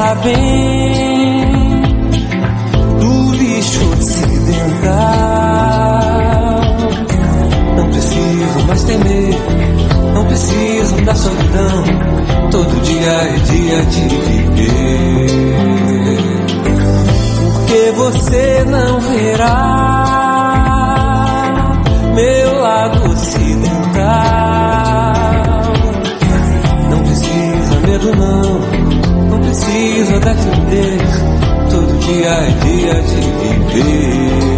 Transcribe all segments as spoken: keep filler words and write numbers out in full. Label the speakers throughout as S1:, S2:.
S1: sabem do lixo ocidental. Não precisam mais temer, não precisam da solidão. Todo dia é dia de viver. Porque você não verá meu lado ocidental. Não precisa medo não, não precisa da timidez. Todo dia é dia de viver.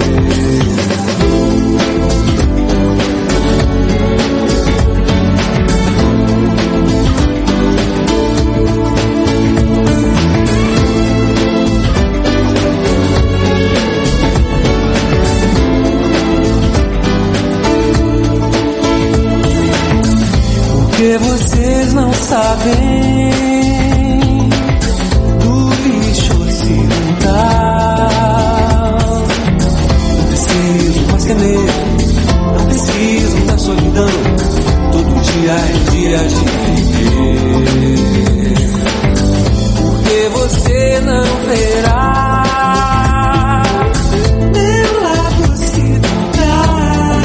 S1: Porque vocês não sabem do lixo ocidental. Não precisam mais temer, não precisam da solidão. Todo dia é dia de viver. Porque você não verá meu lado ocidental.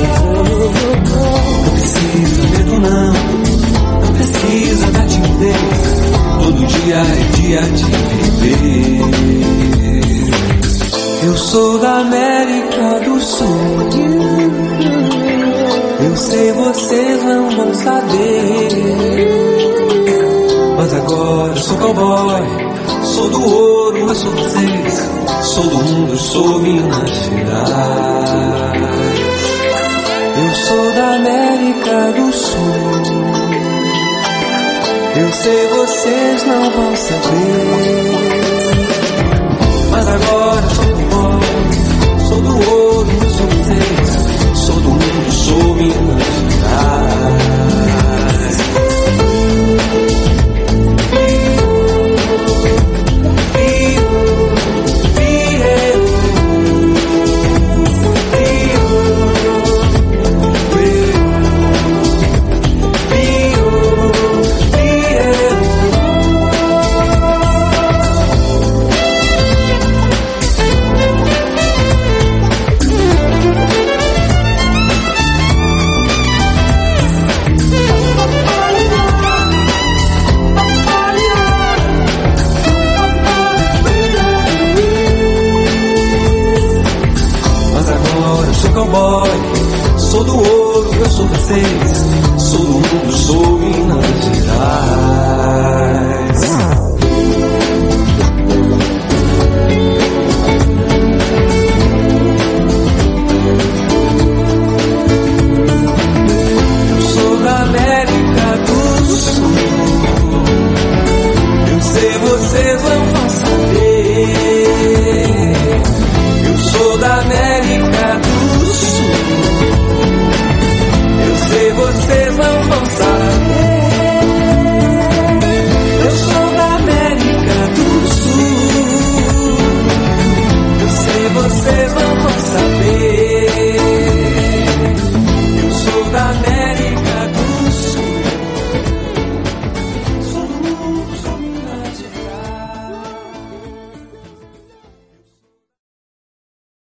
S1: Não precisa medo não, não precisa da timidez. Todo dia é dia de viver. Eu sou da América do Sul. Eu sei vocês não vão saber, mas agora eu sou cowboy. Sou do ouro, eu sou vocês. Sou do mundo, eu sou Minas Gerais. Eu sou da América do Sul. Eu sei vocês não vão saber, mas agora eu sou do bom. Sou do ouro, eu sou vocês. Sou do mundo, sou Minas Gerais. Sou do ouro, eu sou vocês.